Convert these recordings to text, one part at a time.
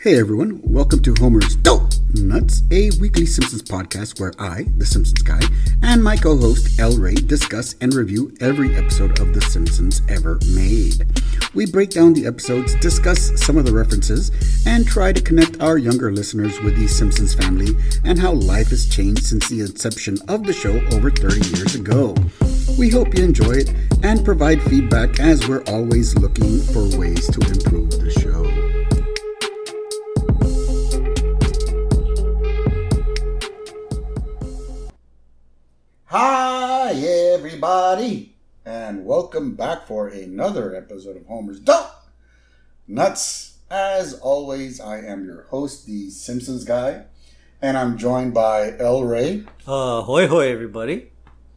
Hey everyone, welcome to Homer's Dope Nuts, a weekly Simpsons podcast where I, the Simpsons guy, and my co-host El Ray discuss and review every episode of The Simpsons ever made. We break down the episodes, discuss some of the references, and try to connect our younger listeners with the Simpsons family and how life has changed since the inception of the show over 30 years ago. We hope you enjoy it and provide feedback as we're always looking for ways to improve the show. Hi everybody, and welcome back for another episode of Homer's Dope Nuts. As always, I am your host, the Simpsons guy, and I'm joined by El Ray. Hoy hoy everybody.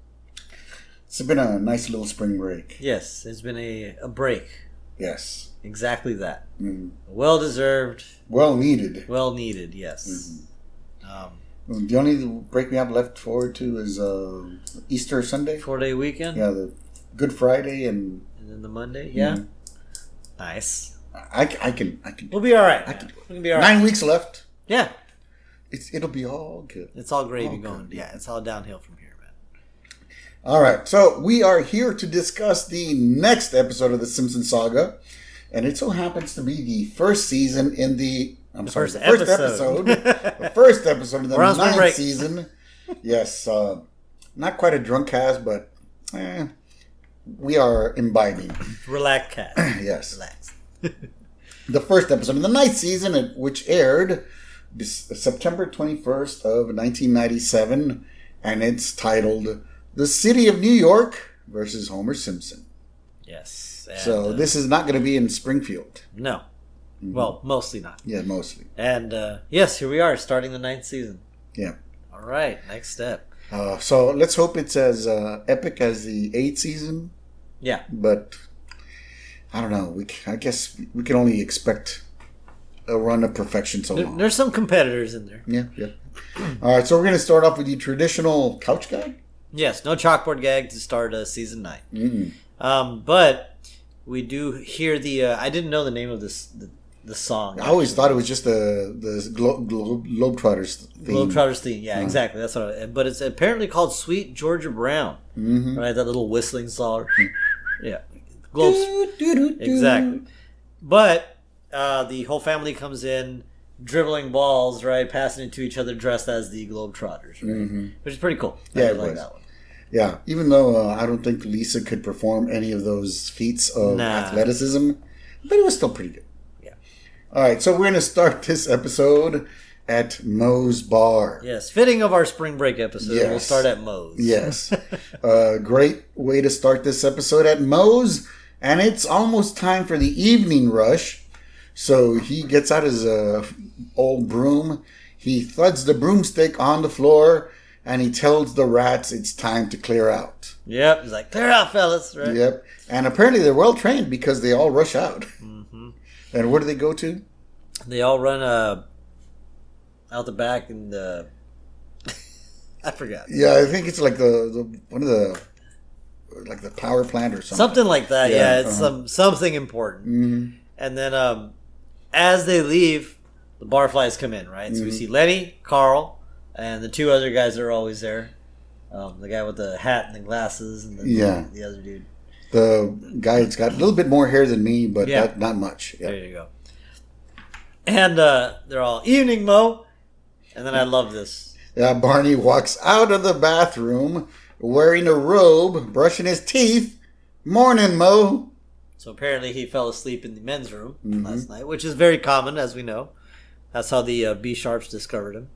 It's been a nice little spring break. Yes, it's been a break. Yes. Exactly that. Mm-hmm. Well deserved. Well needed. Well needed, yes. Mm-hmm. The only break we have left forward to is Easter Sunday. 4-day weekend? Yeah, the Good Friday and then the Monday? Yeah. Mm-hmm. Nice. I can. We'll be alright. We can be alright. 9 weeks left. Yeah. It'll be all good. It's all gravy all going. good. Yeah, it's all downhill from here, man. All right, so we are here to discuss the next episode of the Simpsons saga, and it so happens to be the first season in the first episode. The first episode of the We're on spring ninth break. season. Yes, not quite a drunk cast, but we are imbibing. Relax, cat. Yes. Relax. The first episode of the ninth season, which aired September 21st of 1997, and it's titled The City of New York versus Homer Simpson. Yes. So this is not going to be in Springfield. No. Mm-hmm. Well, mostly not. Yeah, mostly. And yes, here we are, starting the 9th season. Yeah. All right, next step. So let's hope it's as epic as the 8th season. Yeah. But I don't know. I guess we can only expect a run of perfection so long. There's some competitors in there. Yeah. All right, so we're going to start off with the traditional couch guide. Yes, no chalkboard gag to start season 9. Mm-hmm. But we do hear the. I didn't know the name of the song. I always thought it was just the Globetrotters theme. Globetrotters theme. Yeah, exactly. That's what. But it's apparently called Sweet Georgia Brown. Mm-hmm. Right, that little whistling song. Yeah, Globes. Exactly. But the whole family comes in, dribbling balls, right, passing it to each other, dressed as the Globetrotters, right? Mm-hmm. Which is pretty cool. Yeah, I it like was. that one. Yeah, even though I don't think Lisa could perform any of those feats of athleticism, but it was still pretty good. Yeah. All right, so we're going to start this episode at Moe's Bar. Yes, fitting of our spring break episode. Yes. We'll start at Moe's. Yes. Great way to start this episode at Moe's, and it's almost time for the evening rush. So he gets out his old broom, he thuds the broomstick on the floor, and he tells the rats it's time to clear out. Yep, he's like, clear out, fellas, right? Yep. And apparently they're well trained because they all rush out. Mm-hmm. And where do they go to? They all run out the back and I forgot. Yeah, I think it's like the one of the like the power plant or something. Something like that. Yeah, it's something important. Mm-hmm. And then as they leave, the barflies come in, right? So we see Lenny, Carl, and the two other guys that are always there. The guy with the hat and the glasses, and the other dude. The guy that's got a little bit more hair than me, but not much. Yeah. There you go. And they're all, evening, Mo. And then I love this. Yeah, Barney walks out of the bathroom wearing a robe, brushing his teeth. Morning, Mo. So apparently he fell asleep in the men's room last night, which is very common, as we know. That's how the B-Sharps discovered him.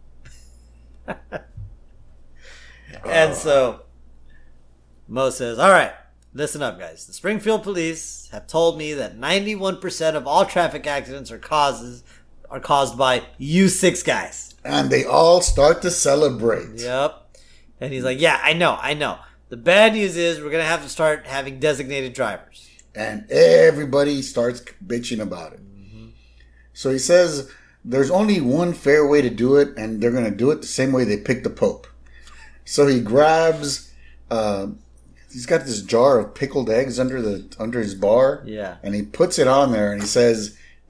And so Mo says, all right, listen up, guys. The Springfield police have told me that 91% of all traffic accidents are caused by you 6 guys. And they all start to celebrate. Yep. And he's like, yeah, I know. The bad news is we're going to have to start having designated drivers. And everybody starts bitching about it. Mm-hmm. So he says there's only one fair way to do it, and they're going to do it the same way they picked the Pope. So he grabs, he's got this jar of pickled eggs under his bar. Yeah. And he puts it on there, and he says,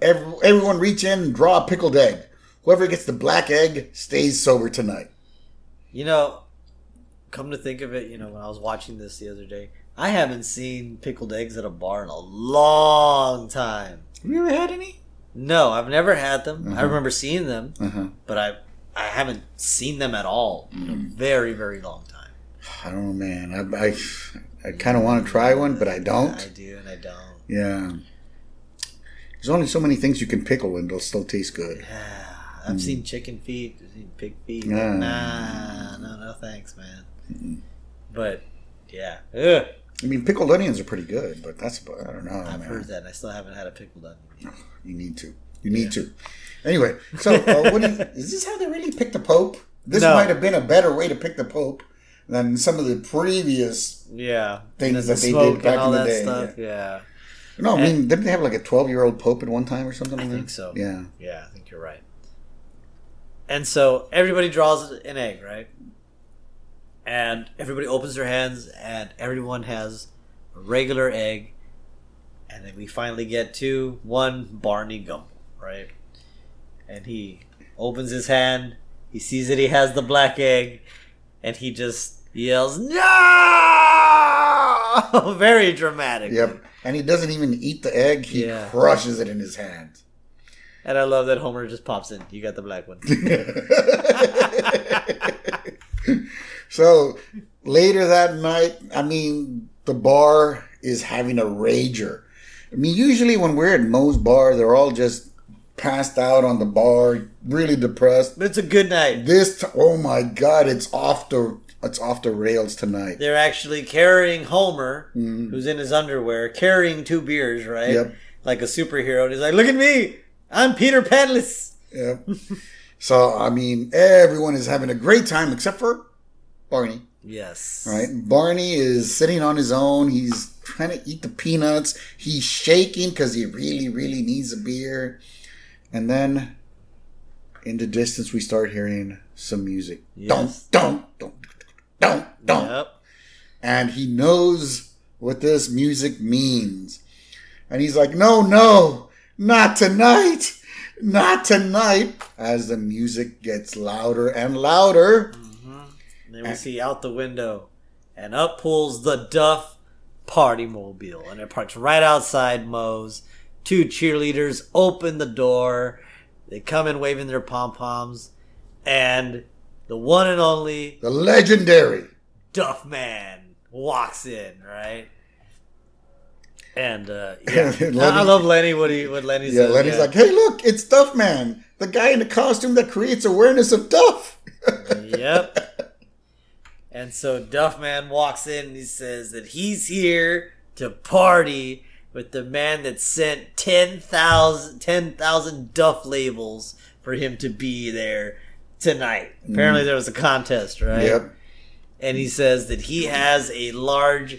everyone reach in and draw a pickled egg. Whoever gets the black egg stays sober tonight. You know, come to think of it, when I was watching this the other day, I haven't seen pickled eggs at a bar in a long time. Have you ever had any? No, I've never had them. I remember seeing them, but I haven't seen them at all in a very, very long time. I don't know, man. I kind of want to try one, but I don't. I do, and I don't. Yeah. There's only so many things you can pickle and they'll still taste good. Yeah. I've seen chicken feet. I've seen pig feet. Yeah. No thanks, man. But, yeah. Ugh. I mean, pickled onions are pretty good, but that's about, I don't know, I've heard that, and I still haven't had a pickled onion yet. You need to. You need to. Anyway, so is this how they really picked the Pope? This might have been a better way to pick the Pope than some of the previous things that they did back in the day. Stuff. Yeah. No, I mean, didn't they have like a 12-year-old Pope at one time or something? I think so. Yeah. Yeah, I think you're right. And so everybody draws an egg, right? And everybody opens their hands, and everyone has a regular egg. And then we finally get to one Barney Gumble, right? And he opens his hand, he sees that he has the black egg, and he just yells, "No!" Very dramatic. Yep. And he doesn't even eat the egg, he crushes it in his hand. And I love that Homer just pops in. You got the black one. So later that night, I mean, the bar is having a rager. I mean, usually when we're at Moe's bar, they're all just passed out on the bar, really depressed. But it's a good night. Oh my God, it's off the rails tonight. They're actually carrying Homer, who's in his underwear, carrying 2 beers, right? Yep. Like a superhero. And he's like, "Look at me! I'm Peter Panless." Yep. So, I mean, everyone is having a great time except for Barney. Yes. Right? Barney is sitting on his own. He's trying to eat the peanuts. He's shaking because he really, really needs a beer. And then in the distance, we start hearing some music. Yes. Don't. Yep. And he knows what this music means. And he's like, no, not tonight. Not tonight. As the music gets louder and louder. And then we see out the window, and up pulls the Duff Party Mobile, and it parks right outside Moe's. 2 cheerleaders open the door. They come in waving their pom-poms, and the one and only... the legendary... Duff Man walks in, right? And, I love Lenny, what Lenny says. Yeah, Lenny's like, "Hey, look, it's Duff Man, the guy in the costume that creates awareness of Duff." Yep. And so Duff Man walks in and he says that he's here to party with the man that sent 10,000 Duff labels for him to be there tonight. Apparently there was a contest, right? Yep. And he says that he has a large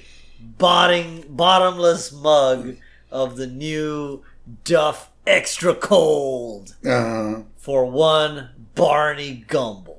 bottomless mug of the new Duff Extra Cold for one Barney Gumble.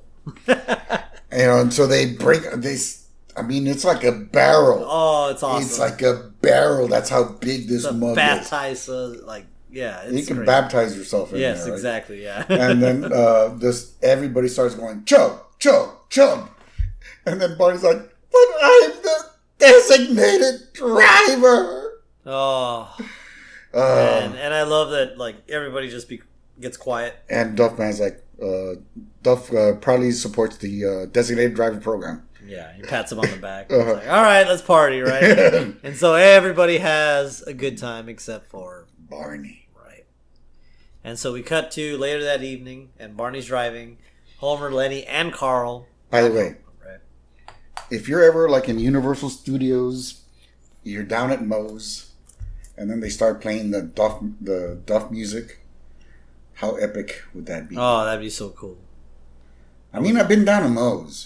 And so they I mean, it's like a barrel. Oh, it's awesome. It's like a barrel. That's how big this mug baptize, is. It's you can great. Baptize yourself in yes, there, right? exactly, yeah. And then everybody starts going, chug, chug, chug. And then Barney's like, "But I'm the designated driver." Oh. And I love that, everybody just gets quiet. And Duff Man's like, Duff proudly supports the designated driver program. Yeah, he pats him on the back. He's like, "All right, let's party," right? And so everybody has a good time except for Barney. Right. And so we cut to later that evening, and Barney's driving. Homer, Lenny, and Carl. By the way, right. If you're ever like in Universal Studios, you're down at Moe's, and then they start playing the Duff music, how epic would that be? Oh, that'd be so cool. I mean, I've been down to Moe's.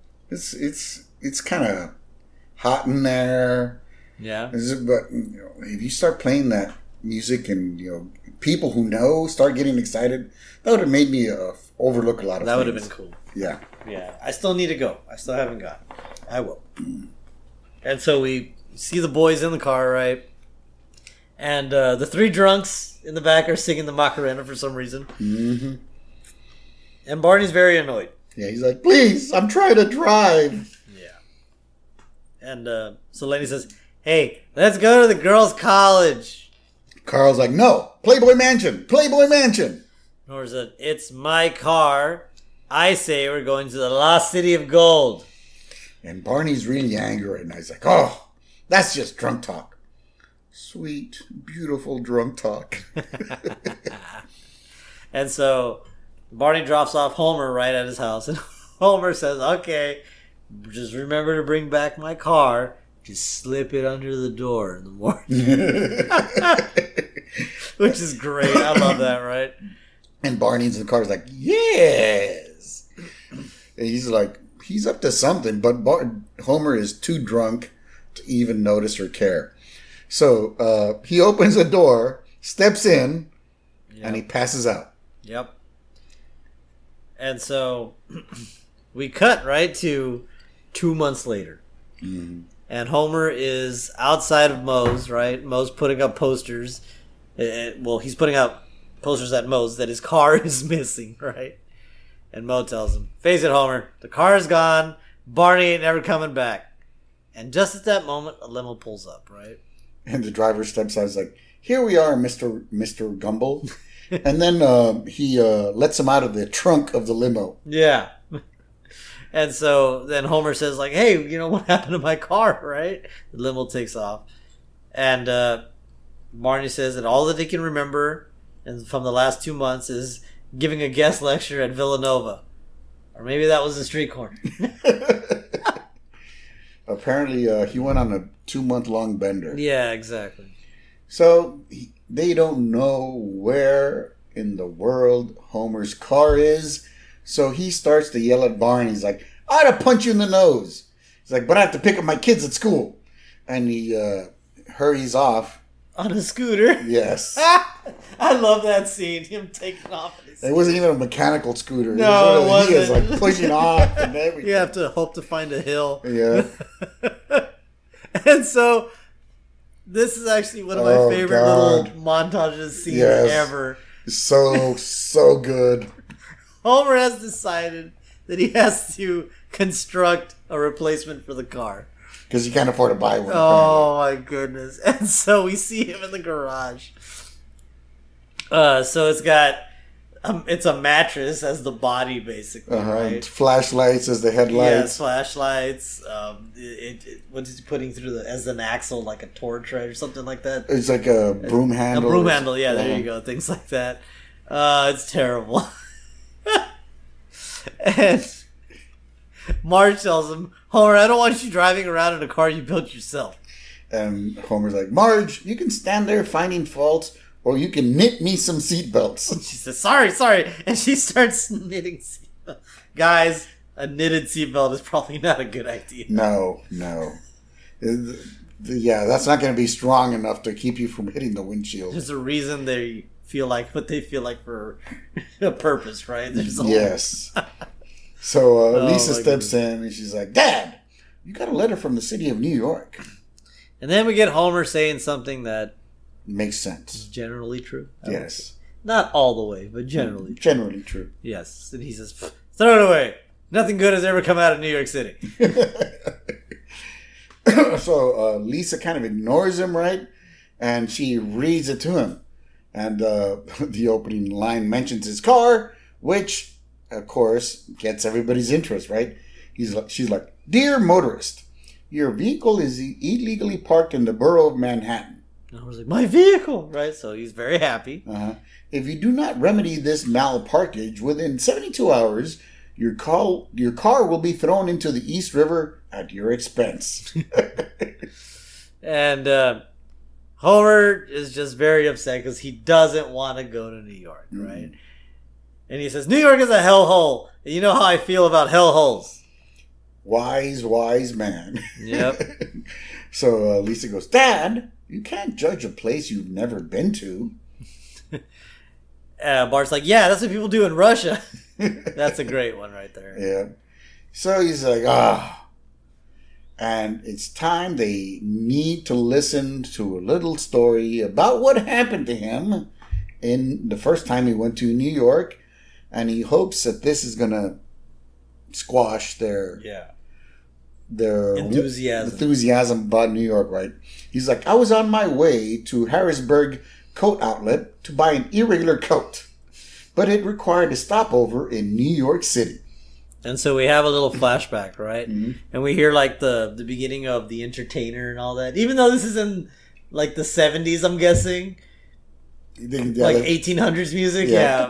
It's kind of hot in there. Yeah. But if you start playing that music and people who know start getting excited, that would have made me overlook a lot of things. That would have been cool. Yeah. Yeah. I still need to go. I still haven't gone. I will. And so we see the boys in the car, right? And the three drunks in the back are singing the Macarena for some reason. Mm-hmm. And Barney's very annoyed. Yeah, he's like, please, I'm trying to drive. Yeah. And so Lenny says, hey, let's go to the girls' college. Carl's like, no, Playboy Mansion, Playboy Mansion. Nora said, it's my car. I say we're going to the Lost City of Gold. And Barney's really angry right now. He's like, oh, that's just drunk talk. Sweet, beautiful drunk talk. And so Barney drops off Homer right at his house. And Homer says, okay, just remember to bring back my car. Just slip it under the door in the morning. Which is great. I love that, right? And Barney's in the car is like, yes. And he's like, he's up to something. But Homer is too drunk to even notice or care. So he opens the door, steps in, and he passes out. Yep. And so we cut right to 2 months later. Mm. And Homer is outside of Moe's, right? Moe's putting up posters. Well, he's putting up posters at Moe's that his car is missing, right? And Moe tells him, face it, Homer, the car is gone. Barney ain't never coming back. And just at that moment, a limo pulls up, right? And the driver steps out and is like, here we are, Mr. Gumble. And then he lets him out of the trunk of the limo. Yeah. And so then Homer says, like, hey, you know what happened to my car, right? The limo takes off. And Barney says that all that he can remember and from the last 2 months is giving a guest lecture at Villanova. Or maybe that was the street corner. Apparently, he went on a 2-month-long bender. Yeah, exactly. So they don't know where in the world Homer's car is. So he starts to yell at Barney. He's like, I ought to punch you in the nose. He's like, but I have to pick up my kids at school. And he hurries off. On a scooter? Yes. I love that scene. Him taking off. It wasn't even a mechanical scooter. No, it wasn't. He was like pushing off and everything. You have to hope to find a hill. Yeah. And so this is actually one of my favorite little montages scenes ever. So good. Homer has decided that he has to construct a replacement for the car. Because he can't afford to buy one. Oh, my goodness. And so we see him in the garage. So it's got... it's a mattress as the body, basically, right? Flashlights as the headlights. Yes, flashlights. What is he putting through as an axle, like a torch, right, or something like that? It's like a broom handle. A broom handle, yeah, there you go. Things like that. It's terrible. And Marge tells him, Homer, I don't want you driving around in a car you built yourself. And Homer's like, Marge, you can stand there finding faults, or you can knit me some seatbelts. She says, sorry. And she starts knitting seatbelts. Guys, a knitted seatbelt is probably not a good idea. No. Yeah, that's not going to be strong enough to keep you from hitting the windshield. There's a reason they feel like what they feel like for a purpose, right? Yes. So Lisa steps in and she's like, Dad, you got a letter from the city of New York. And then we get Homer saying something that makes sense. Is generally true. Yes. Not all the way, but generally true. Generally true. Yes. And he says, throw it away. Nothing good has ever come out of New York City. So Lisa kind of ignores him, right? And she reads it to him. And the opening line mentions his car, which, of course, gets everybody's interest, right? She's like, Dear motorist, your vehicle is illegally parked in the borough of Manhattan. And I was like, my vehicle, right? So he's very happy. If you do not remedy this malparkage within 72 hours, your car will be thrown into the East River at your expense. And Homer is just very upset because he doesn't want to go to New York, right? And he says, New York is a hellhole. And you know how I feel about hellholes. Wise man. Yep. So Lisa goes, Dad, you can't judge a place you've never been to. Bart's like, yeah, that's what people do in Russia. That's a great one right there. Yeah. So he's like, And it's time they need to listen to a little story about what happened to him in the first time he went to New York. And he hopes that this is going to squash their enthusiasm about New York, right? He's like, I was on my way to Harrisburg Coat Outlet to buy an irregular coat, but it required a stopover in New York City. And so we have a little flashback, right? Mm-hmm. And we hear like the beginning of The Entertainer and all that. Even though this is in like the 70s, I'm guessing. Like 1800s music? Yeah.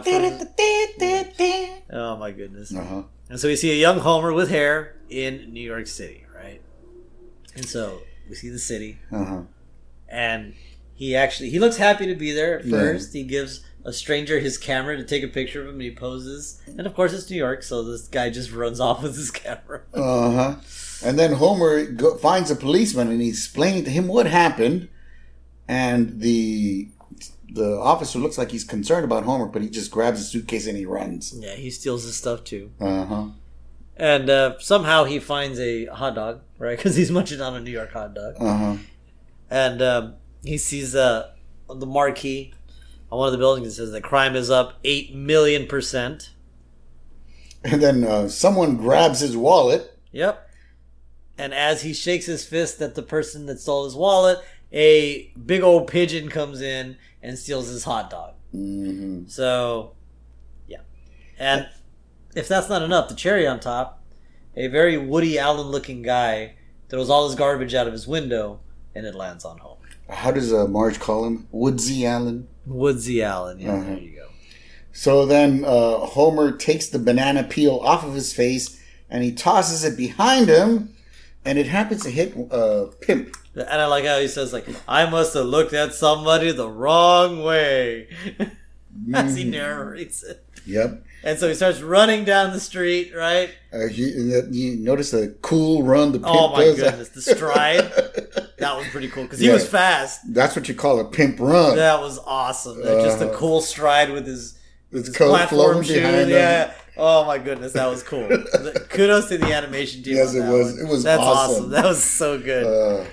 Oh my goodness. Uh-huh. And so we see a young Homer with hair in New York City, right? And so we see the city. Uh-huh. And he looks happy to be there at first. He gives a stranger his camera to take a picture of him, and he poses. And of course it's New York, so this guy just runs off with his camera. Uh-huh. And then Homer finds a policeman, and he's explaining to him what happened. And the officer looks like he's concerned about Homer, but he just grabs his suitcase and he runs. Yeah, he steals his stuff too. Uh-huh. And somehow he finds a hot dog, right? Because he's munching on a New York hot dog. Uh-huh. And he sees the marquee on one of the buildings that says that crime is up 8,000,000%. And then someone grabs his wallet. Yep. And as he shakes his fist at the person that stole his wallet, a big old pigeon comes in and steals his hot dog. Mm-hmm. So, yeah. And if that's not enough, the cherry on top, a very Woody Allen looking guy throws all his garbage out of his window and it lands on Homer. How does Marge call him? Woodsy Allen? Woodsy Allen, yeah, Uh-huh. There you go. So then Homer takes the banana peel off of his face and he tosses it behind him, and it happens to hit Pimp. And I like how he says, like, I must have looked at somebody the wrong way as he narrates it. Yep. And so he starts running down the street, right? You notice the cool run the Pimp Oh my does? goodness, the stride. That was pretty cool because he was fast. That's what you call a Pimp run. That was awesome. Just a cool stride with his coat platform flowing shoe. behind him. Yeah. Oh my goodness, that was cool. Kudos to the animation team. Yes, on it that was. one. It was That's awesome. That was so good.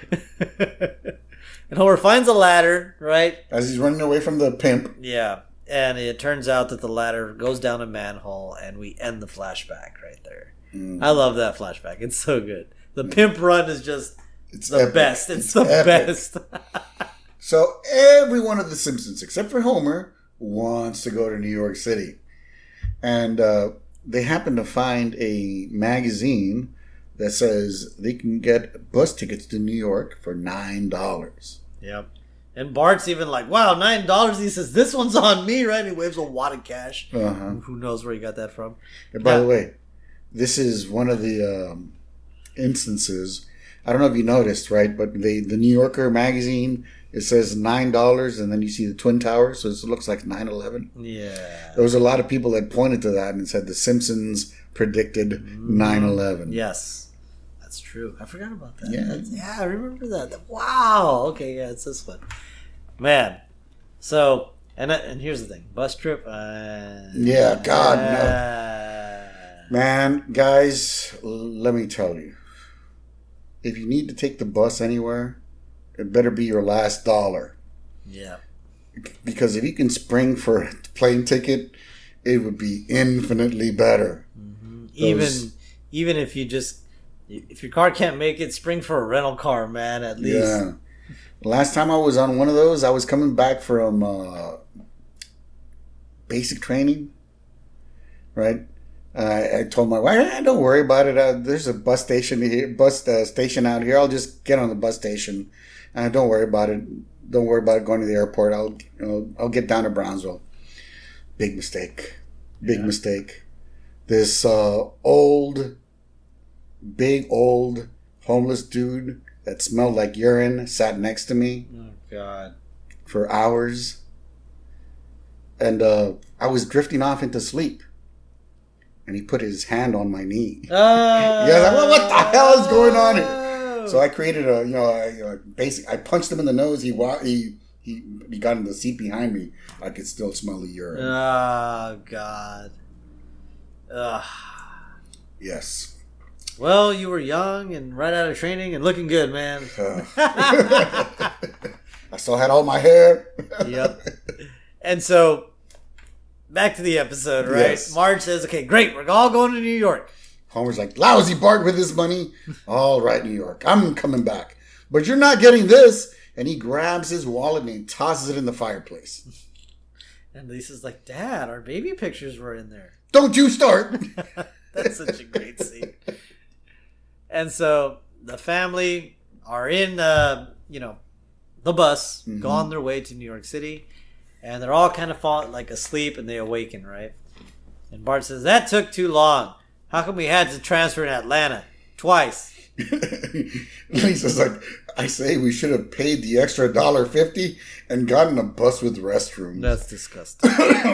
And Homer finds a ladder, right? As he's running away from the Pimp. Yeah. And it turns out that the ladder goes down a manhole, and we end the flashback right there. I love that flashback. It's so good. The Pimp run is just the epic. best. It's the epic. best. So every one of the Simpsons, except for Homer, wants to go to New York City. And they happen to find a magazine that says they can get bus tickets to New York for $9. Yep. And Bart's even like, wow, $9. He says, this one's on me, right? And he waves a wad of cash. Uh-huh. Who knows where he got that from? And by the way, this is one of the instances. I don't know if you noticed, right? But the New Yorker magazine, it says $9, and then you see the Twin Towers, so it looks like 9/11. Yeah. There was a lot of people that pointed to that and said the Simpsons predicted 9/11. Yes. That's true. I forgot about that. Yeah. I remember that. Wow. Okay, yeah, it's this one. Man. So, and here's the thing. Bus trip. Yeah, God, no. Man, guys, let me tell you. If you need to take the bus anywhere, it better be your last dollar. Yeah. Because if you can spring for a plane ticket, it would be infinitely better. Mm-hmm. Even if you if your car can't make it, spring for a rental car, man, at least. Yeah. Last time I was on one of those, I was coming back from basic training, right? I told my wife, don't worry about it. There's a bus station station out here. I'll just get on the bus station. Don't worry about it. Don't worry about going to the airport. I'll get down to Brownsville. Big mistake. Big mistake. This big old homeless dude that smelled like urine sat next to me. Oh God. For hours. And I was drifting off into sleep. And he put his hand on my knee. What the hell is going on here? So I created a basic. I punched him in the nose. He got in the seat behind me. I could still smell the urine. Oh God. Yes. Well, you were young and right out of training and looking good, man. I still had all my hair. Yep. And so, back to the episode, right? Yes. Marge says, okay, great, we're all going to New York. Homer's like, lousy Bart with his money. All right, New York, I'm coming back. But you're not getting this. And he grabs his wallet and he tosses it in the fireplace. And Lisa's like, Dad, our baby pictures were in there. Don't you start. That's such a great scene. And so the family are in, the bus, go on their way to New York City. And they're all kind of asleep and they awaken, right? And Bart says, that took too long. How come we had to transfer in Atlanta twice? Lisa's like, I say we should have paid the extra $1.50 and gotten a bus with restrooms. That's disgusting.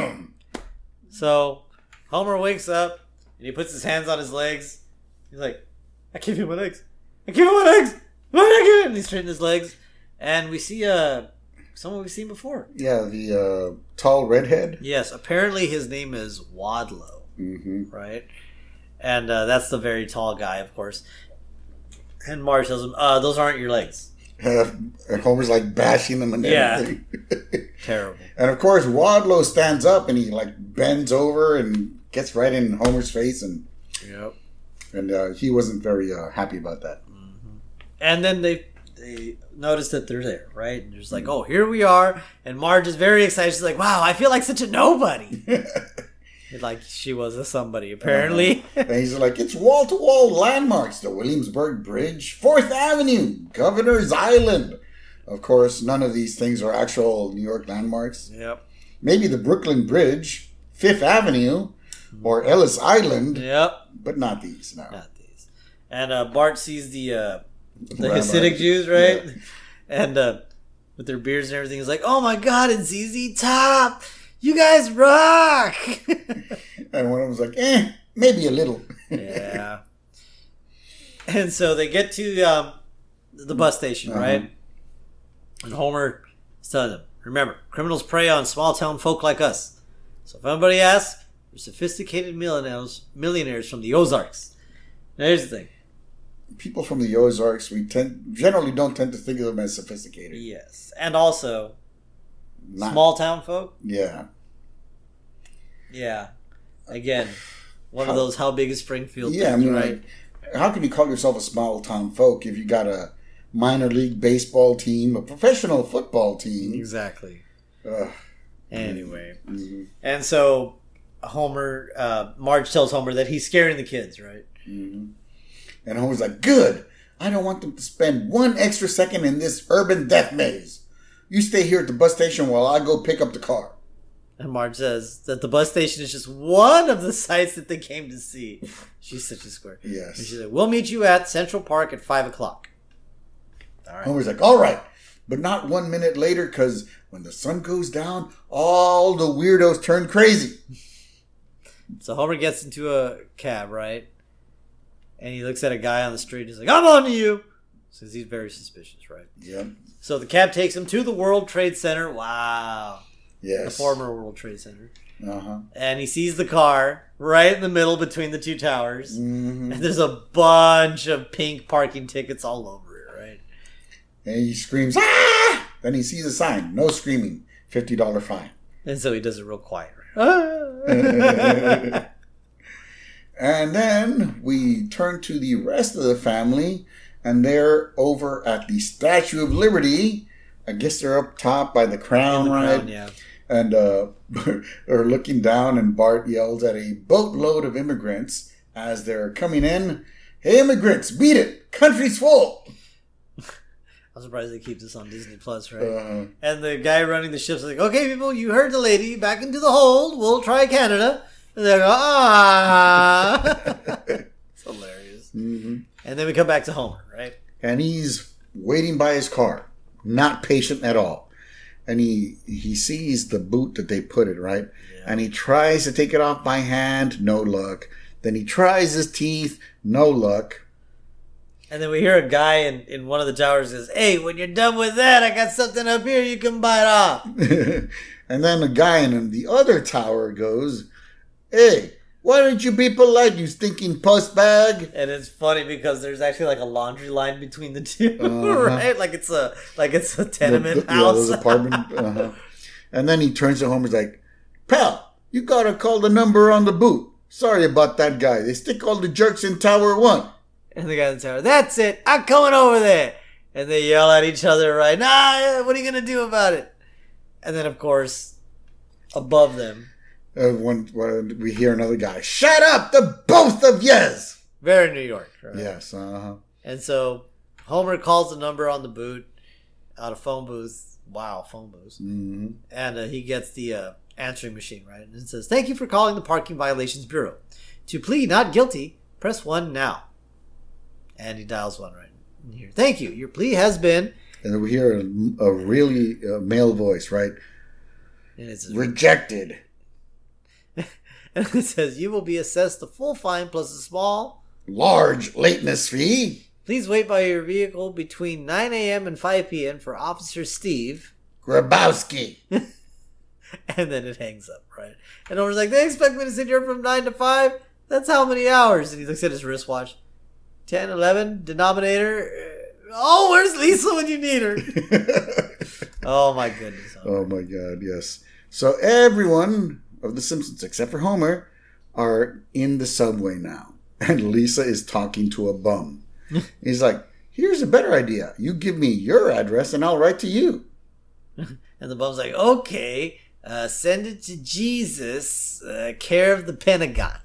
So Homer wakes up and he puts his hands on his legs. He's like, I can't feel my legs. I can't feel my legs. Why did I get it? And he straightens his legs. And we see someone we've seen before. Yeah, the tall redhead. Yes, apparently his name is Wadlow. Mm-hmm. Right? And that's the very tall guy, of course. And Marge tells him, those aren't your legs. And Homer's like bashing them and everything. Terrible. And of course, Wadlow stands up and he bends over and gets right in Homer's face. And he wasn't very happy about that. Mm-hmm. And then they notice that they're there, right? And they're just like, oh, here we are. And Marge is very excited. She's like, wow, I feel like such a nobody. Like she was a somebody, apparently. And he's like, it's wall-to-wall landmarks. The Williamsburg Bridge, 4th Avenue, Governor's Island. Of course, none of these things are actual New York landmarks. Yep. Maybe the Brooklyn Bridge, 5th Avenue, or Ellis Island. Yep. But not these, no. Not these. And Bart sees the Hasidic Jews, right? Yeah. And with their beards and everything, he's like, oh my God, it's ZZ Top. You guys rock! And one of them's like, maybe a little. Yeah. And so they get to the bus station, right? And Homer is telling them, remember, criminals prey on small town folk like us. So if anybody asks, we're sophisticated millionaires from the Ozarks. Now here's the thing. People from the Ozarks, we generally don't tend to think of them as sophisticated. Yes. And also... small town folk? Yeah. Yeah. Again, one of those how big is Springfield things, I mean, right? How can you call yourself a small town folk if you got a minor league baseball team, a professional football team? Exactly. Anyway. Mm-hmm. And so Marge tells Homer that he's scaring the kids, right? Mm-hmm. And Homer's like, good. I don't want them to spend one extra second in this urban death maze. You stay here at the bus station while I go pick up the car. And Marge says that the bus station is just one of the sites that they came to see. She's such a square. Yes. And she's like, we'll meet you at Central Park at 5 o'clock. All right. Homer's like, all right. But not 1 minute later, because when the sun goes down, all the weirdos turn crazy. So Homer gets into a cab, right? And he looks at a guy on the street. He's like, I'm on to you. Because he's very suspicious, right? Yep. So the cab takes him to the World Trade Center. Wow. Yes. The former World Trade Center. Uh-huh. And he sees the car right in the middle between the two towers. Mm-hmm. And there's a bunch of pink parking tickets all over it, right? And he screams, ah! Then he sees a sign, no screaming, $50 fine. And so he does it real quiet, right? And then we turn to the rest of the family, and they're over at the Statue of Liberty. I guess they're up top by the crown, right? Crown, yeah. And they're looking down, and Bart yells at a boatload of immigrants as they're coming in. Hey, immigrants, beat it! Country's full! I'm surprised they keep this on Disney Plus, right? And the guy running the ship's like, okay, people, you heard the lady. Back into the hold. We'll try Canada. And they go, ah! It's hilarious. Mm-hmm. And then we come back to Homer, right? And he's waiting by his car, not patient at all. And he sees the boot that they put it, right? Yeah. And he tries to take it off by hand, no luck. Then he tries his teeth, no luck. And then we hear a guy in one of the towers says, hey, when you're done with that, I got something up here you can bite off. And then the guy in the other tower goes, hey, Why don't you be polite, you stinking puss bag? And it's funny because there's actually like a laundry line between the two, Uh-huh. right? Like it's a tenement house. Those apartment. Uh-huh. And then he turns to Homer, he's like, "Pal, you gotta call the number on the boot. Sorry about that guy. They stick all the jerks in Tower 1. And the guy in the tower, that's it, I'm coming over there. And they yell at each other, right? Nah, what are you going to do about it? And then, of course, above them. When we hear another guy, "Shut up, the both of yez!" Very New York, right? Yes, uh-huh. And so Homer calls the number on the boot out of phone booth. Wow, phone booth. Mm-hmm. And he gets the answering machine, right? And it says, "Thank you for calling the Parking Violations Bureau. To plead not guilty, press 1 now." And he dials 1 right in here. "Thank you. Your plea has been..." And we hear a really male voice, right? And it says, "Rejected." and it says, "You will be assessed the full fine plus a small... "Large lateness fee." Please wait by your vehicle between 9 a.m. and 5 p.m. for Officer Steve." "Grabowski." And then it hangs up, right? And Homer's like, "They expect me to sit here from 9 to 5? That's how many hours?" And he looks at his wristwatch. 10, 11, denominator. Oh, where's Lisa when you need her? Oh, my goodness. Oh, my God, yes. So everyone of The Simpsons, except for Homer, are in the subway now. And Lisa is talking to a bum. He's like, "Here's a better idea. You give me your address and I'll write to you." And the bum's like, "Okay, send it to Jesus, care of the Pentagon."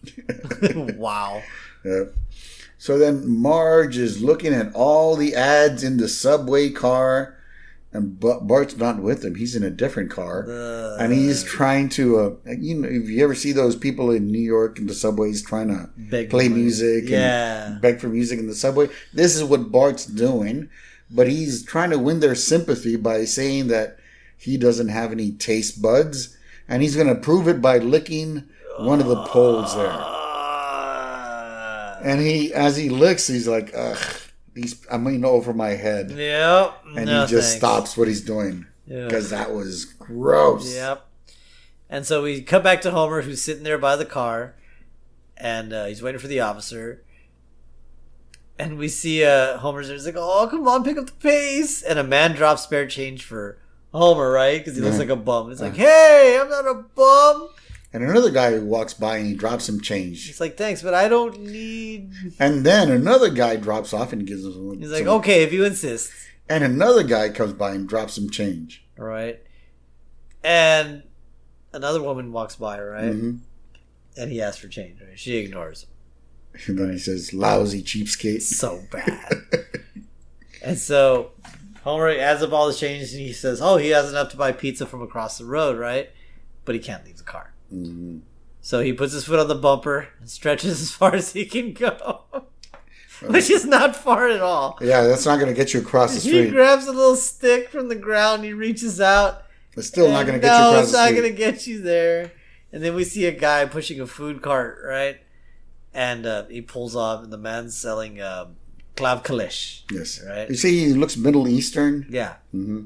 Wow. Yeah. So then Marge is looking at all the ads in the subway car, and Bart's not with him. He's in a different car. And he's trying to, if you ever see those people in New York in the subways trying to play music and beg for music in the subway, this is what Bart's doing. But he's trying to win their sympathy by saying that he doesn't have any taste buds. And he's going to prove it by licking one of the poles there. And as he licks, he's like, "Ugh, I'm in over my head." Yep. And he just stops what he's doing. Because that was gross. Yep. And so we cut back to Homer, who's sitting there by the car. And he's waiting for the officer. And we see Homer's there. He's like, "Oh, come on, pick up the pace." And a man drops spare change for Homer, right? Because he looks like a bum. It's like, "Hey, I'm not a bum." And another guy walks by and he drops some change. He's like, "Thanks, but I don't need..." And then another guy drops off and gives him He's like, "Okay, if you insist." And another guy comes by and drops some change. All right. And another woman walks by, right? Mm-hmm. And he asks for change, right? She ignores him. And then he says, "Lousy cheapskate." So bad. And so Homer adds up all the change and he says, "Oh, he has enough to buy pizza from across the road, right?" But he can't leave the car. Mm-hmm. So he puts his foot on the bumper and stretches as far as he can go. Which is not far at all. Yeah, that's not going to get you across the street. He grabs a little stick from the ground, he reaches out. It's still not going to get you across the street. No, it's not going to get you there. And then we see a guy pushing a food cart, right? And he pulls off, and the man's selling Klav Kalish. Yes. Right? You see, he looks Middle Eastern. Yeah. Mm-hmm.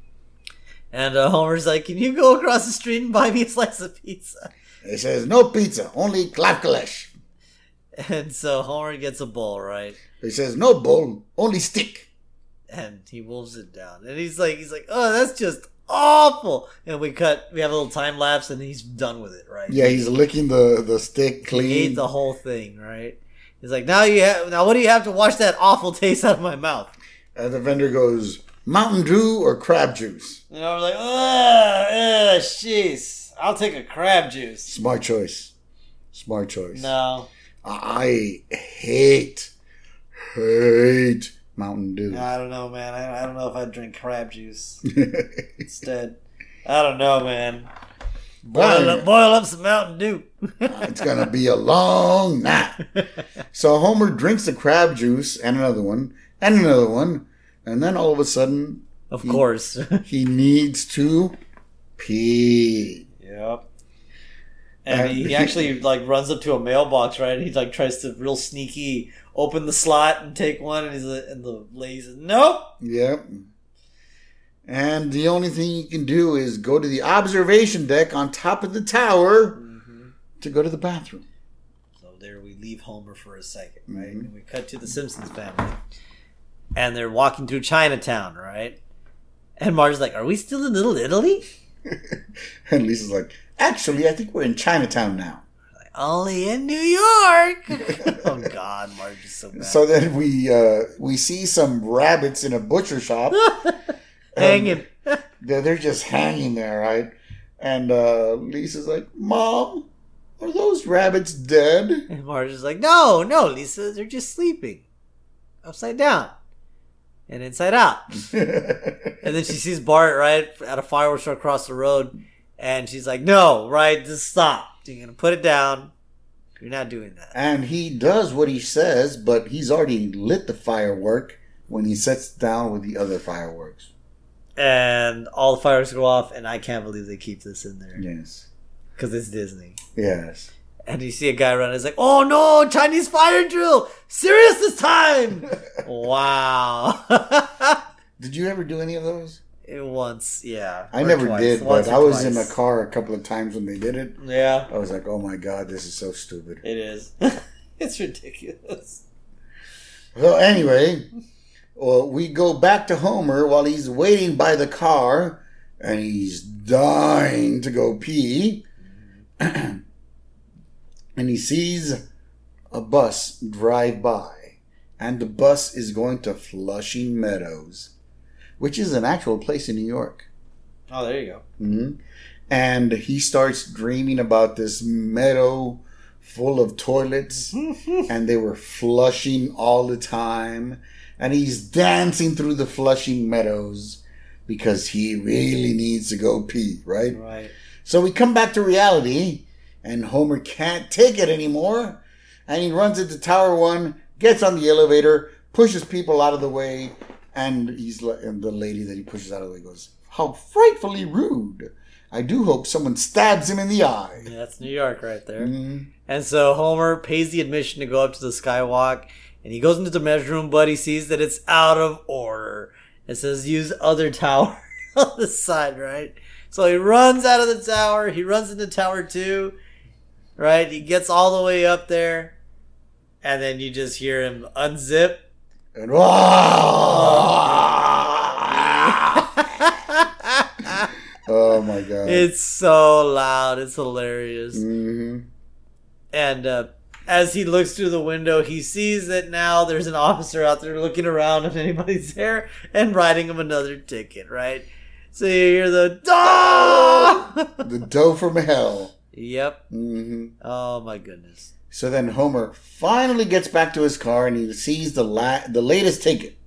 And Homer's like, "Can you go across the street and buy me a slice of pizza?" He says, "No pizza, only Klav Kalish." And so Homer gets a bowl, right? He says, "No bowl, only stick." And he wolves it down. And he's like, "Oh, that's just awful." And we have a little time lapse and he's done with it, right? Yeah, he's licking the stick clean. He ate the whole thing, right? He's like, now what do you have to wash that awful taste out of my mouth? And the vendor goes, "Mountain Dew or crab juice?" And I was like, ugh, jeez. I'll take a crab juice. Smart choice. No. I hate Mountain Dew. I don't know, man. I don't know if I'd drink crab juice instead. I don't know, man. Boil up some Mountain Dew. It's going to be a long night. So Homer drinks the crab juice and another one, and then all of a sudden... Of course. he needs to pee. Yep. And he actually runs up to a mailbox, right? And he tries to real sneaky open the slot and take one, and the lady says, "Nope." Yep. And the only thing you can do is go to the observation deck on top of the tower to go to the bathroom. So there we leave Homer for a second, right? And we cut to the Simpsons family. And they're walking through Chinatown, right? And Marge's like, are we still in Little Italy? And Lisa's like, actually, I think we're in Chinatown now. Like, only in New York. Oh, God, Marge is so bad. So then we see some rabbits in a butcher shop. Hanging. They're just hanging there, right? And Lisa's like, Mom, are those rabbits dead? And Marge is like, no, Lisa, they're just sleeping. Upside down. And inside out. And then she sees Bart, right, at a fireworks show across the road. And she's like, no, right, just stop. You're going to put it down. You're not doing that. And he does what he says, but he's already lit the firework when he sits down with the other fireworks. And all the fireworks go off, and I can't believe they keep this in there. Yes. Because it's Disney. Yes. And you see a guy run, he's like, oh no, Chinese fire drill! Serious this time! Wow. Did you ever do any of those? Once, yeah. I never twice. did, Once but or I was twice. in a car a couple of times when they did it. Yeah. I was like, oh my God, this is so stupid. It is. It's ridiculous. So anyway, we go back to Homer while he's waiting by the car, and he's dying to go pee. And he sees a bus drive by, and the bus is going to Flushing Meadows, which is an actual place in New York. Oh, there you go. Mm-hmm. And he starts dreaming about this meadow full of toilets, and they were flushing all the time. And he's dancing through the Flushing Meadows because he really needs to go pee, right? Right. So we come back to reality, and Homer can't take it anymore. And he runs into Tower 1, gets on the elevator, pushes people out of the way, and and the lady that he pushes out of the way goes, how frightfully rude. I do hope someone stabs him in the eye. Yeah, that's New York right there. Mm-hmm. And so Homer pays the admission to go up to the Skywalk, and he goes into the measure room, but he sees that it's out of order. It says use other tower on the side, right? So he runs out of the tower. He runs into Tower 2, right? He gets all the way up there, and then you just hear him unzip. And oh my God. It's so loud. It's hilarious. Mm-hmm. And as he looks through the window, he sees that now there's an officer out there looking around if anybody's there and writing him another ticket, right? So you hear the dough! The dough from hell. Yep. Mm-hmm. Oh my goodness. So then Homer finally gets back to his car and he sees the latest ticket.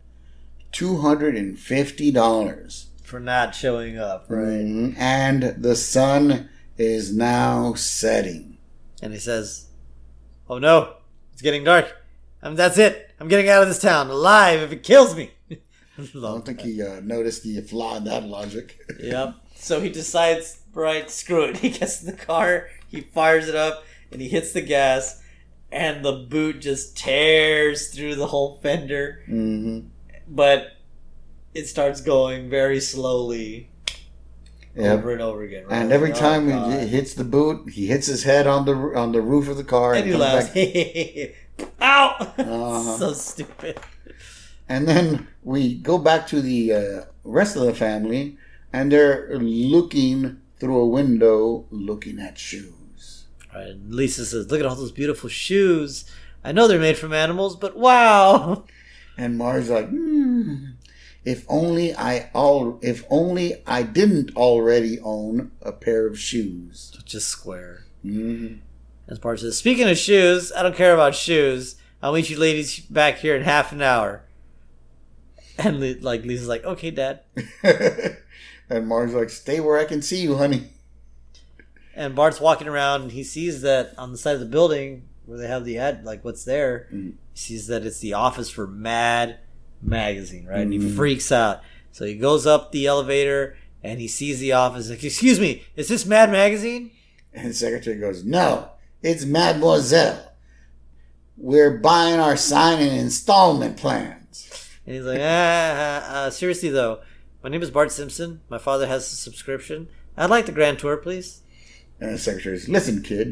$250. For not showing up, right? Mm-hmm. And the sun is now setting. And he says, oh no, it's getting dark. That's it. I'm getting out of this town alive if it kills me. I don't think he noticed the flaw in that logic. Yep. So he decides, right, screw it. He gets in the car, he fires it up, and he hits the gas, and the boot just tears through the whole fender. Mm-hmm. But it starts going very slowly over and over again. Right? And every time he hits the boot, he hits his head on the roof of the car. And he laughs. Ow! Uh-huh. So stupid. And then we go back to the rest of the family, and they're looking through a window, looking at shoes. Right, and Lisa says, look at all those beautiful shoes. I know they're made from animals, but wow. And Marge's like, if only I didn't already own a pair of shoes. Just square. Mm-hmm. As Bart says, speaking of shoes, I don't care about shoes. I'll meet you ladies back here in half an hour. And Lisa's like, okay, Dad. And Marge's like, stay where I can see you, honey. And Bart's walking around and he sees that on the side of the building where they have the ad, like what's there, he sees that it's the office for Mad Magazine, right? And he freaks out. So he goes up the elevator and he sees the office. Like, excuse me, is this Mad Magazine? And the secretary goes, no, it's Mademoiselle. We're buying our sign in installment plans. And he's like, seriously though, my name is Bart Simpson. My father has a subscription. I'd like the Grand Tour, please. And the secretary says, listen, kid,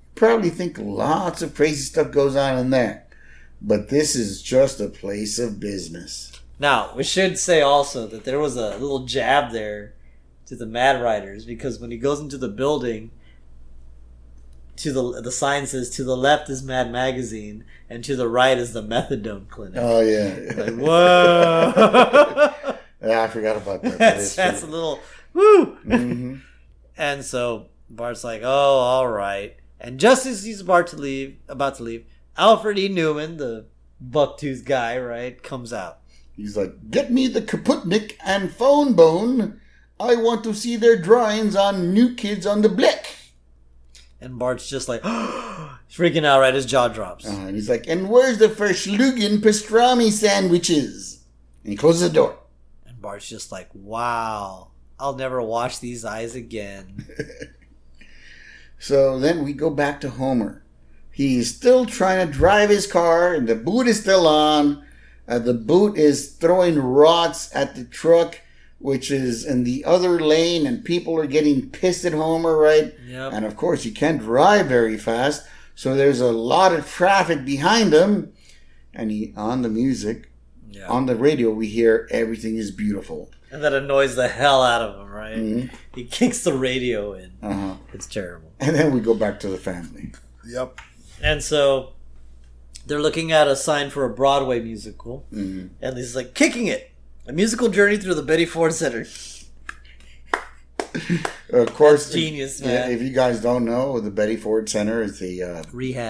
probably think lots of crazy stuff goes on in there. But this is just a place of business. Now, we should say also that there was a little jab there to the Mad Riders, because when he goes into the building, the sign says, to the left is Mad Magazine, and to the right is the Methadone Clinic. Oh, yeah. Like, whoa! Yeah, I forgot about that. That's a little, woo! Mm-hmm. And so Bart's like, oh, all right. And just as he's about to leave, Alfred E. Newman, the buck-toothed guy, right, comes out. He's like, get me the Kaputnik and Phone Bone. I want to see their drawings on New Kids on the Block. And Bart's just like, freaking out, right? His jaw drops. And he's like, and where's the Verschlugen pastrami sandwiches? And he closes the door. And Bart's just like, wow, I'll never wash these eyes again. So then we go back to Homer. He's still trying to drive his car, and the boot is still on. The boot is throwing rocks at the truck, which is in the other lane, and people are getting pissed at Homer, right? Yep. And of course, he can't drive very fast, so there's a lot of traffic behind him. And on the music, on the radio, we hear everything is beautiful. And that annoys the hell out of him, right? Mm-hmm. He kicks the radio in. Uh-huh. It's terrible. And then we go back to the family. Yep. And so they're looking at a sign for a Broadway musical. Mm-hmm. And he's like, kicking it. A musical journey through the Betty Ford Center. Of course. That's genius, man. If you guys don't know, the Betty Ford Center is the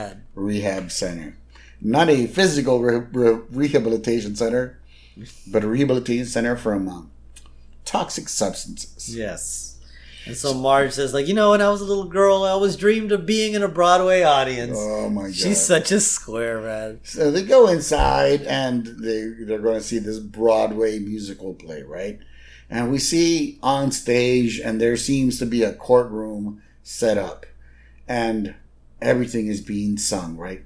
rehab center. Not a physical rehabilitation center, but a rehabilitation center from toxic substances. Yes. And so Marge says, like, when I was a little girl, I always dreamed of being in a Broadway audience. Oh, my God. She's such a square, man. So they go inside, and they're going to see this Broadway musical play, right? And we see on stage, and there seems to be a courtroom set up. And everything is being sung, right?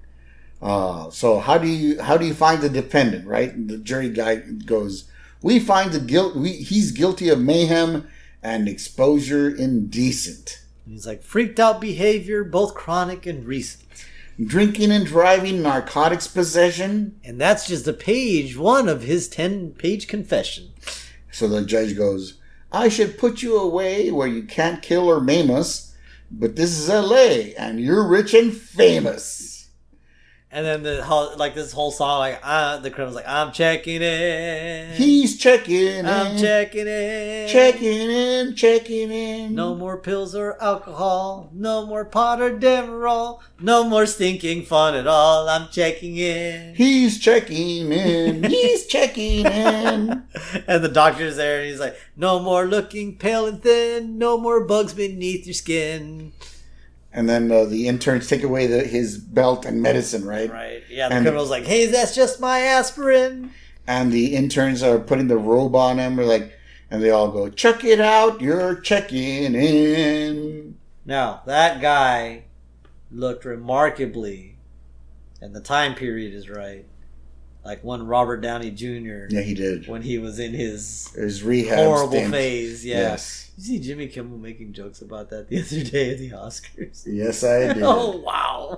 So how do you find the defendant, right? And the jury guy goes, we find he's guilty of mayhem and exposure indecent. He's like, freaked out behavior, both chronic and recent. Drinking and driving, narcotics possession. And that's just page 1 of his 10-page confession. So the judge goes, I should put you away where you can't kill or maim us, but this is LA and you're rich and famous. And then this whole song, the criminal's like, I'm checking in. He's checking in. I'm checking in. Checking in. No more pills or alcohol. No more pot or Demerol. No more stinking fun at all. I'm checking in. He's checking in. He's checking in. And the doctor's there, and he's like, no more looking pale and thin. No more bugs beneath your skin. And then the interns take away his belt and medicine, right? Right. Yeah, the criminal's like, hey, that's just my aspirin. And the interns are putting the robe on him. And they all go, check it out. You're checking in. Now, that guy looked remarkably, and the time period is right, like one Robert Downey Jr. Yeah, he did. When he was in his rehab horrible phase. Yeah. Yes. You see Jimmy Kimmel making jokes about that the other day at the Oscars? Yes, I did. Oh, wow.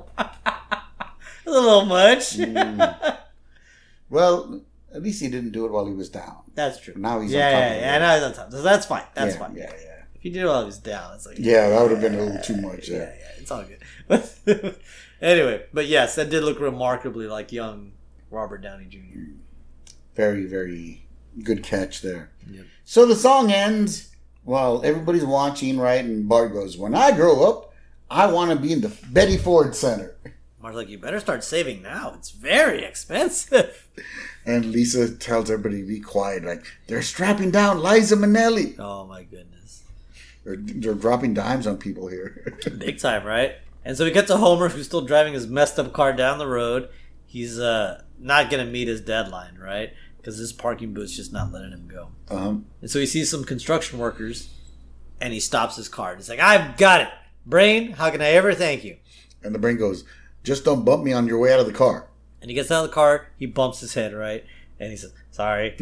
A little much. Well, at least he didn't do it while he was down. That's true. Now he's on top of it. Yeah, now he's on top. So that's fine. That's fine. Yeah. If he did it while he was down, it's like... Yeah, that would have been a little too much. Yeah, it's all good. Anyway, but yes, that did look remarkably like young Robert Downey Jr. Very, very good catch there. Yep. So the song ends while everybody's watching, right? And Bart goes, when I grow up, I want to be in the Betty Ford Center. Mart's like, you better start saving now. It's very expensive. And Lisa tells everybody to be quiet. Like, they're strapping down Liza Minnelli. Oh, my goodness. They're dropping dimes on people here. Big time, right? And so we get to Homer, who's still driving his messed up car down the road. He's not going to meet his deadline, right? Because his parking boot's just not letting him go. And so he sees some construction workers, and he stops his car. He's like, I've got it. Brain, how can I ever thank you? And the brain goes, just don't bump me on your way out of the car. And he gets out of the car, he bumps his head, right? And he says, sorry.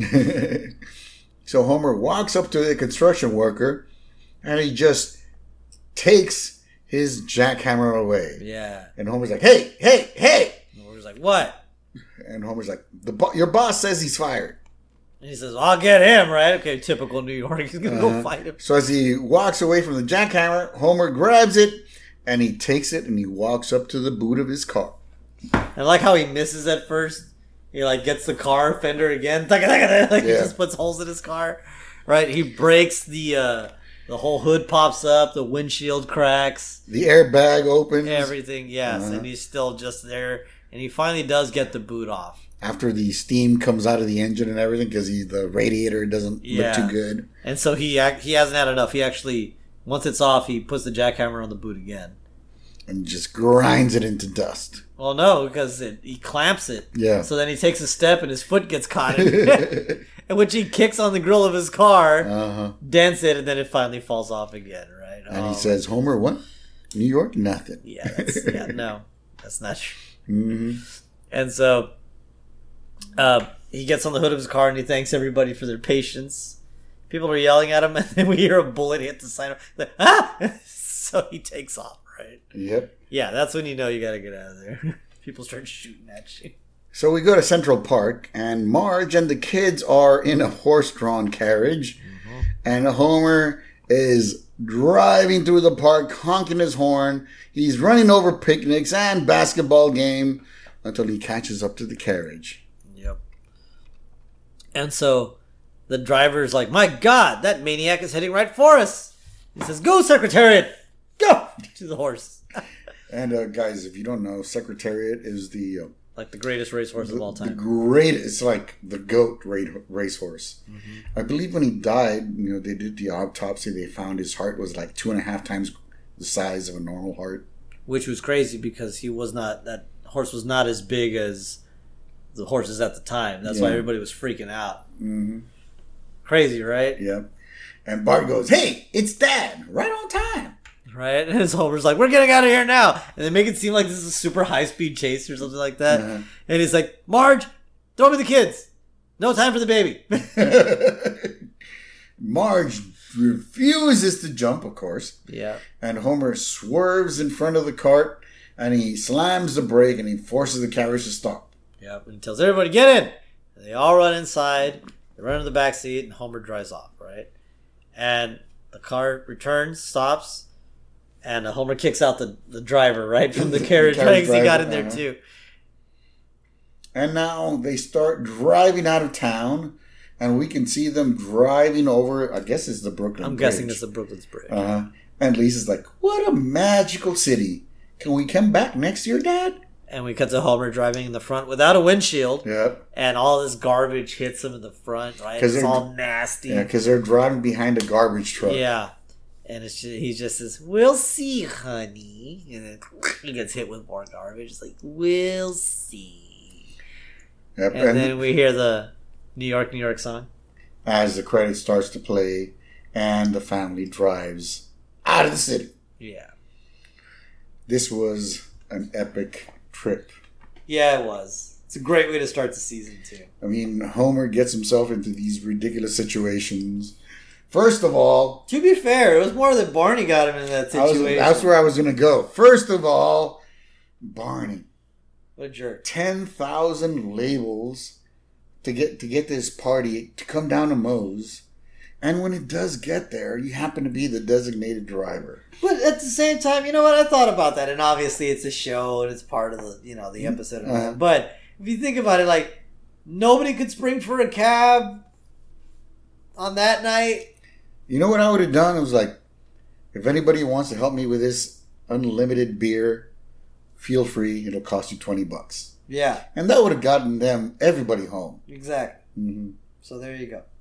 So Homer walks up to the construction worker, and he just takes his jackhammer away. Yeah. And Homer's like, hey, hey, hey! And Homer's like, what? And Homer's like, your boss says he's fired. And he says, I'll get him, right? Okay, typical New York. He's going to go fight him. So as he walks away from the jackhammer, Homer grabs it, and he takes it, and he walks up to the boot of his car. I like how he misses at first. He like gets the car fender again. Like he just puts holes in his car. Right? He breaks the whole hood pops up, the windshield cracks. The airbag opens. Everything, yes. And he's still just there. And he finally does get the boot off. After the steam comes out of the engine and everything, because the radiator doesn't look too good. And so he hasn't had enough. He actually, once it's off, he puts the jackhammer on the boot again. And just grinds it into dust. Well, no, because he clamps it. Yeah. So then he takes a step and his foot gets caught in it. And which he kicks on the grill of his car, dents it, and then it finally falls off again, right? And he says, Homer, what? New York? Nothing. Yeah, no. That's not true. Mm-hmm. And so he gets on the hood of his car and he thanks everybody for their patience. People are yelling at him, and then we hear a bullet hit the sign. Like, so he takes off, right? Yep. Yeah, that's when you know you got to get out of there. People start shooting at you. So we go to Central Park, and Marge and the kids are in a horse-drawn carriage, and Homer is driving through the park, honking his horn. He's running over picnics and basketball game until he catches up to the carriage. Yep. And so the driver's like, my God, that maniac is heading right for us. He says, go, Secretariat! Go! To the horse. And guys, if you don't know, Secretariat is the... like the greatest racehorse of all time. The greatest, it's like the GOAT racehorse. I believe when he died, they did the autopsy. They found his heart was like 2.5 times the size of a normal heart. Which was crazy because that horse was not as big as the horses at the time. That's why everybody was freaking out. Mm-hmm. Crazy, right? Yeah. And Bart goes, hey, it's Dad, right on time. Right? And his Homer's like, we're getting out of here now. And they make it seem like this is a super high-speed chase or something like that. And he's like, Marge, throw me the kids. No time for the baby. Marge refuses to jump, of course. Yeah. And Homer swerves in front of the cart, and he slams the brake, and he forces the carriage to stop. Yeah. And he tells everybody, get in. And they all run inside. They run in the back seat, and Homer drives off, right? And the car returns, stops. And Homer kicks out the driver, right, from the carriage. Right? He got in there, too. And now they start driving out of town. And we can see them driving over, I guess it's the Brooklyn Bridge. I'm guessing it's the Brooklyn's Bridge. And Lisa's like, what a magical city. Can we come back next year, Dad? And we cut to Homer driving in the front without a windshield. Yep. And all this garbage hits him in the front, right? It's all nasty. Yeah, because they're driving behind a garbage truck. Yeah. And he just says, we'll see, honey. And then he gets hit with more garbage. It's like, we'll see. Yep. And then we hear the New York song. As the credit starts to play and the family drives out of the city. Yeah. This was an epic trip. Yeah, it was. It's a great way to start the season, too. I mean, Homer gets himself into these ridiculous situations. First of all... To be fair, it was more that Barney got him in that situation. That's where I was going to go. First of all, Barney. What a jerk. 10,000 labels to get this party to come down to Moe's. And when it does get there, you happen to be the designated driver. But at the same time, you know what? I thought about that. And obviously it's a show and it's part of the episode. Of But if you think about it, like, nobody could spring for a cab on that night. You know what I would have done? It was like, if anybody wants to help me with this unlimited beer, feel free. It'll cost you $20. Yeah. And that would have gotten everybody home. Exactly. Mm-hmm. So there you go.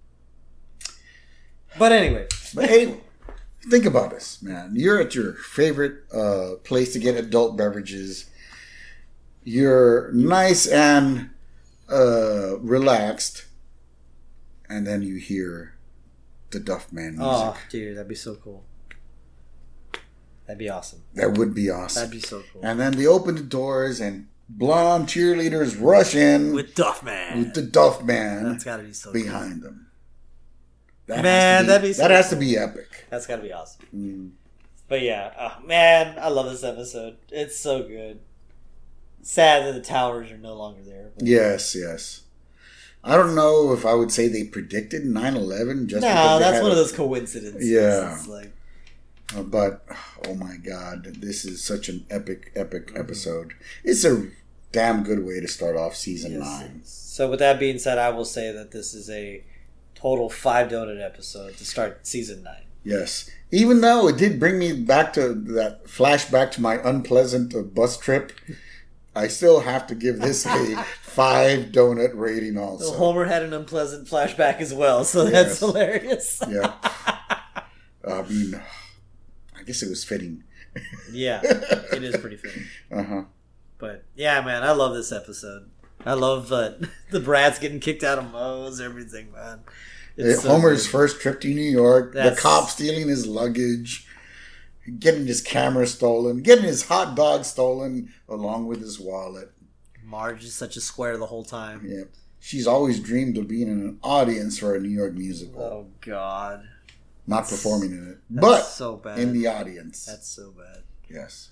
But anyway, think about this, man. You're at your favorite place to get adult beverages. You're nice and relaxed. And then you hear the Duff Man music. Oh, dude, that'd be so cool. That'd be awesome. That would be awesome. That'd be so cool. And then they open the doors and blonde cheerleaders rush in. With Duff Man. With the Duff Man. That's gotta be so behind them. That'd be so That has to be epic. That's gotta be awesome. Mm. But yeah, oh, man, I love this episode. It's so good. Sad that the towers are no longer there. But... Yes. I don't know if I would say they predicted 9/11 just because that's one of those coincidences. Yeah. It's like... But, oh my God, this is such an epic episode. It's a damn good way to start off season 9. So with that being said, I will say that this is a total 5 donut episode to start season 9. Yes. Even though it did bring me back to that flashback to my unpleasant bus trip, I still have to give this a 5 donut rating also. So Homer had an unpleasant flashback as well, so that's hilarious. Yeah. I mean, I guess it was fitting. Yeah, it is pretty fitting. But yeah, man, I love this episode. I love the Bratz getting kicked out of Moe's, everything, man. Homer's first trip to New York, the cop stealing his luggage, getting his camera stolen, getting his hot dog stolen along with his wallet. Marge is such a square the whole time. Yeah. She's always dreamed of being in an audience for a New York musical. Oh, God. Not performing in it, but so bad. In the audience. That's so bad. Yes.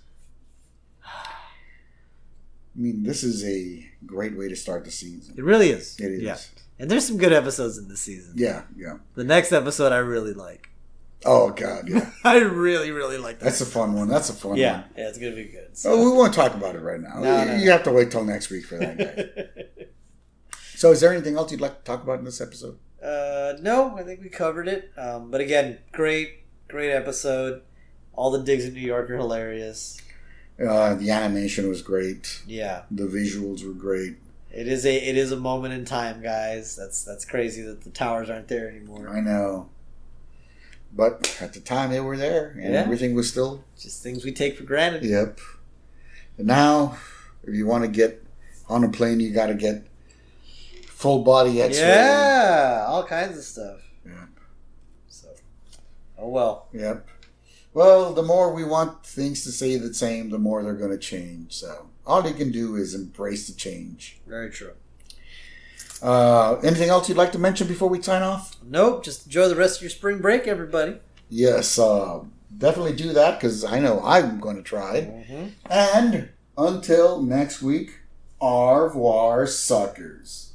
I mean, this is a great way to start the season. It really is. It is. Yeah. And there's some good episodes in this season. Yeah. The next episode I really like. Oh, God, yeah. I really, really like that. That's a fun one. Yeah, it's going to be good. So. Oh, we won't talk about it right now. No. You have to wait till next week for that guy. So is there anything else you'd like to talk about in this episode? No, I think we covered it. But again, great episode. All the digs in New York are hilarious. The animation was great. Yeah. The visuals were great. It is a moment in time, guys. That's crazy that the towers aren't there anymore. I know. But at the time they were there and everything was still just things we take for granted. Yep. And now if you want to get on a plane you gotta get full body X-ray. Yeah, all kinds of stuff. Yep. So oh well. Yep. Well, the more we want things to stay the same, the more they're going to change. So all you can do is embrace the change. Very true. Anything else you'd like to mention before we sign off? Nope. Just enjoy the rest of your spring break, everybody. Yes, definitely do that because I know I'm going to try. Mm-hmm. And until next week, au revoir, suckers.